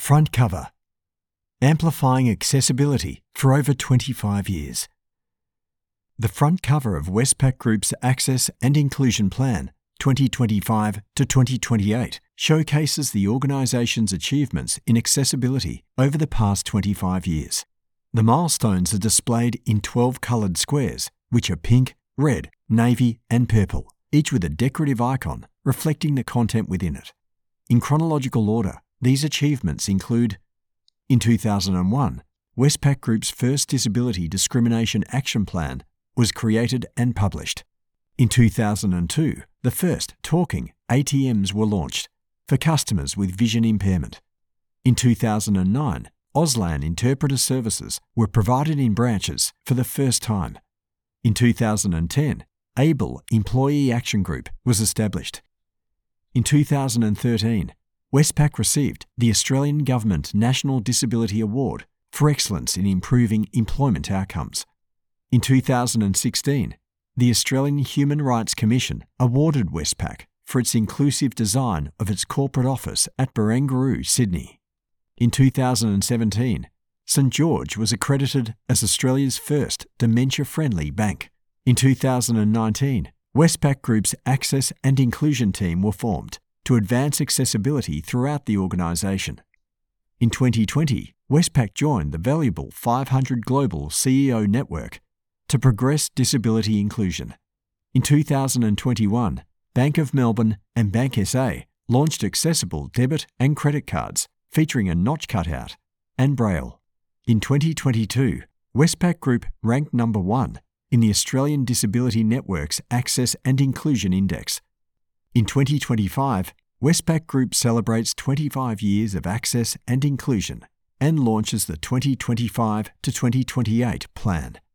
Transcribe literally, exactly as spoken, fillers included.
Front cover. Amplifying accessibility for over twenty-five years. The front cover of Westpac Group's Access and Inclusion Plan twenty twenty-five to twenty twenty-eight showcases the organisation's achievements in accessibility over the past twenty-five years. The milestones are displayed in twelve coloured squares, which are pink, red, navy and purple, each with a decorative icon reflecting the content within it. In chronological order, these achievements include: in two thousand one, Westpac Group's first Disability Discrimination Action Plan was created and published. In two thousand two, the first talking A T Ms were launched for customers with vision impairment. In two thousand nine, Auslan interpreter services were provided in branches for the first time. In two thousand ten, ABLE Employee Action Group was established. In two thousand thirteen, Westpac received the Australian Government National Disability Award for excellence in improving employment outcomes. In two thousand sixteen, the Australian Human Rights Commission awarded Westpac for its inclusive design of its corporate office at Barangaroo, Sydney. In two thousand seventeen, St George was accredited as Australia's first dementia-friendly bank. In two thousand nineteen, Westpac Group's Access and Inclusion team were formed to advance accessibility throughout the organisation. In twenty twenty, Westpac joined the valuable five hundred Global C E O Network to progress disability inclusion. In two thousand twenty-one, Bank of Melbourne and Bank S A launched accessible debit and credit cards featuring a notch cutout and braille. In twenty twenty-two, Westpac Group ranked number one in the Australian Disability Network's Access and Inclusion Index. In twenty twenty-five, Westpac Group celebrates twenty-five years of access and inclusion and launches the twenty twenty-five to twenty twenty-eight plan.